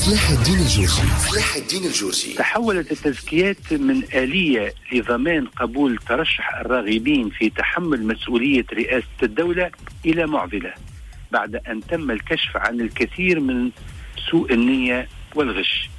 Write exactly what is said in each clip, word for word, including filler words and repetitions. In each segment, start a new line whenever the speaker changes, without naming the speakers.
صلاح الدين الجورسي. صلاح الدين الجورسي.
تحولت التزكيات من آلية لضمان قبول ترشح الراغبين في تحمل مسؤولية رئاسة الدولة إلى معضلة بعد أن تم الكشف عن الكثير من سوء النية والغش.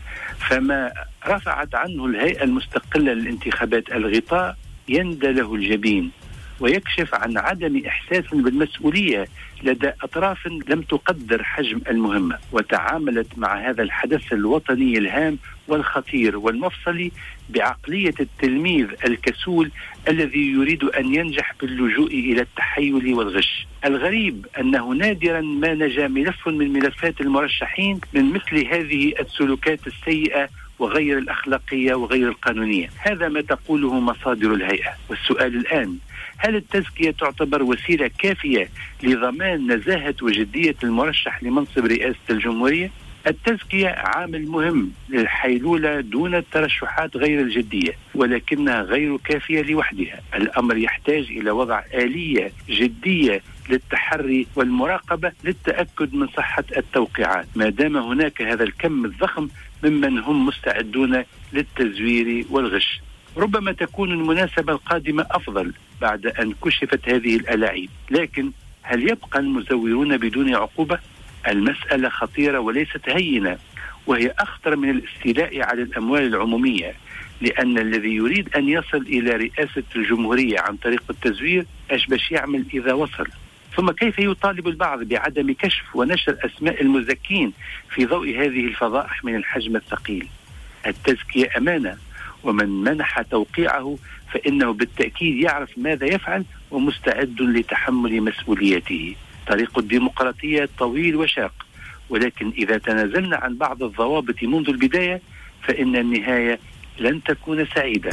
فما رفعت عنه الهيئة المستقلة للانتخابات الغطاء يندى له الجبين، ويكشف عن عدم إحساس بالمسؤولية لدى أطراف لم تقدر حجم المهمة، وتعاملت مع هذا الحدث الوطني الهام والخطير والمفصلي بعقلية التلميذ الكسول الذي يريد أن ينجح باللجوء إلى التحيل والغش. الغريب أنه نادرا ما نجا ملف من ملفات المرشحين من مثل هذه السلوكات السيئة وغير الأخلاقية وغير القانونية. هذا ما تقوله مصادر الهيئة. والسؤال الآن: هل التزكية تعتبر وسيلة كافية لضمان نزاهة وجدية المرشح لمنصب رئاسة الجمهورية؟ التزكية عامل مهم للحيلولة دون الترشحات غير الجدية، ولكنها غير كافية لوحدها. الأمر يحتاج إلى وضع آلية جدية للتحري والمراقبة للتأكد من صحة التوقيعات، ما دام هناك هذا الكم الضخم ممن هم مستعدون للتزوير والغش. ربما تكون المناسبة القادمة أفضل بعد أن كشفت هذه الألاعيب، لكن هل يبقى المزورون بدون عقوبة؟ المسألة خطيرة وليست هينة، وهي أخطر من الاستيلاء على الأموال العمومية، لأن الذي يريد أن يصل إلى رئاسة الجمهورية عن طريق التزوير إيش باش يعمل إذا وصل؟ ثم كيف يطالب البعض بعدم كشف ونشر أسماء المزكين في ضوء هذه الفضائح من الحجم الثقيل؟ التزكية أمانة، ومن منح توقيعه فإنه بالتأكيد يعرف ماذا يفعل ومستعد لتحمل مسؤوليته. طريق الديمقراطية طويل وشاق، ولكن إذا تنازلنا عن بعض الضوابط منذ البداية فإن النهاية لن تكون سعيدة.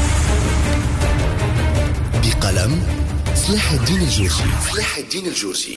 بقلم صلاح الدين الجورسي. صلاح الدين الجورسي.